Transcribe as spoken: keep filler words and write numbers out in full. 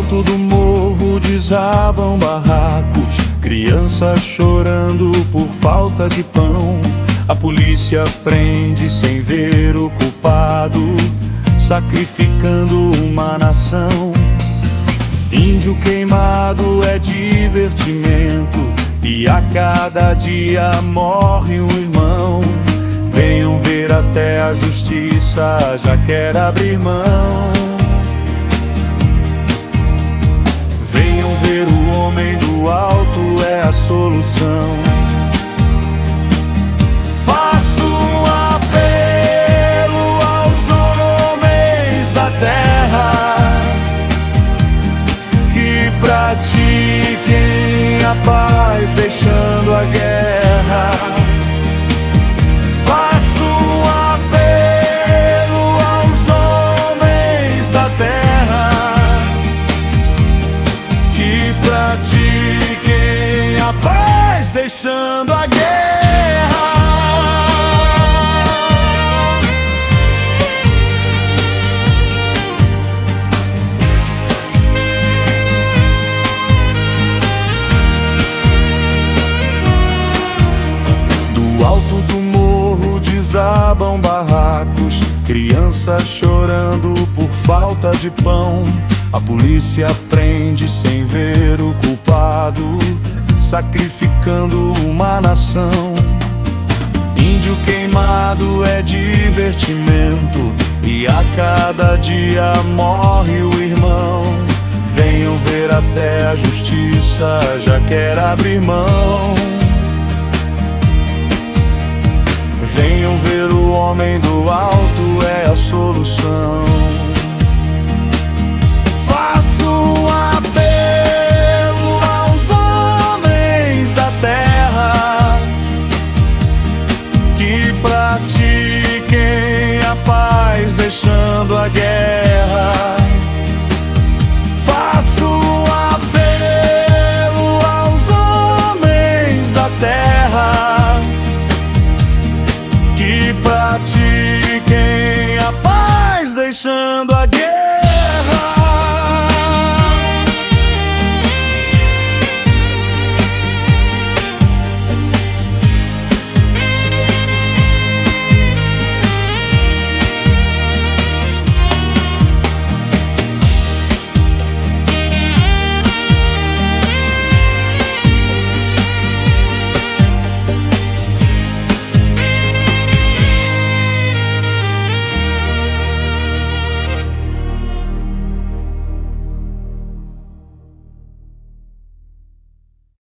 alto do morro desabam barracos, crianças chorando por falta de pão. A polícia prende sem ver o culpado, sacrificando uma nação. Índio queimado é divertimento, e a cada dia morre um irmão. Venham ver, até a justiça já quer abrir mão. Venham ver, o homem do alto é a solução. Faço um apelo aos homens da terra que pratiquem a paz, deixando a guerra. Faço um apelo aos homens da terra que pratiquem a paz, deixando a guerra. Do alto do morro desabam barracos, crianças chorando por falta de pão. A polícia prende sem ver o culpado, sacrificando uma nação. Índio queimado é divertimento, e a cada dia morre o irmão. Venham ver, até a justiça já quer abrir mão. Venham ver, o homem do alto é a solução.